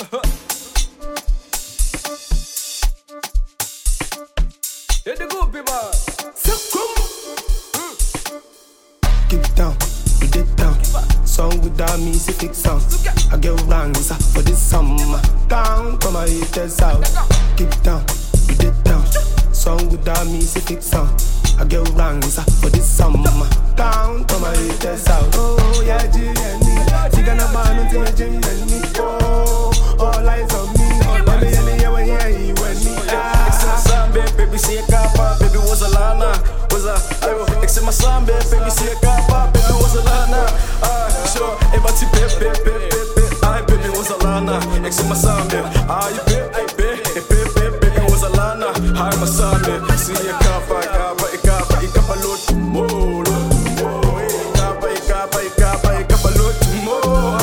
Hit the goopy man. Keep it down, put it down. Song without me, it's a fix sound. I get rangs for this summer. Down, come and hit this out. Keep it down, put it down. Song without me, it's a fix sound. I get rangs for this summer. Down, come and hit this out. Oh, yeah, G&E. She gonna ban until my G&E. Oh, all eyes on me. Let me hear when you hear you when me. Baby, see a capa, baby was a lana. Was a, ik zeg maar slaan, baby, see a capa, baby was a lana. Sure, but you baby was a lana. Ik zeg maar slaan, baby was a lana. Hi, my son, baby, see a capa, ik heb een lot more. Ik heb een lot more.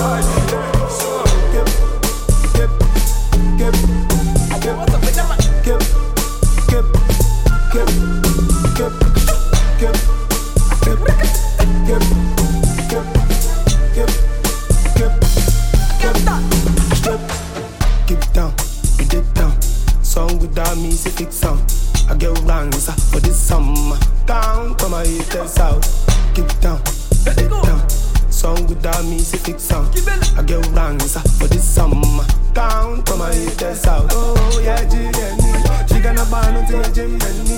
Keep it down, put it down. Song without me, it's a fix sound. I get rangs for this summer. Down, come and hit this out. Keep it down, put it down. Song without me, it's a fix sound. I get rangs for this summer. Down, come and hit this out. Oh, yeah, G&E. She gonna ban until my G&E.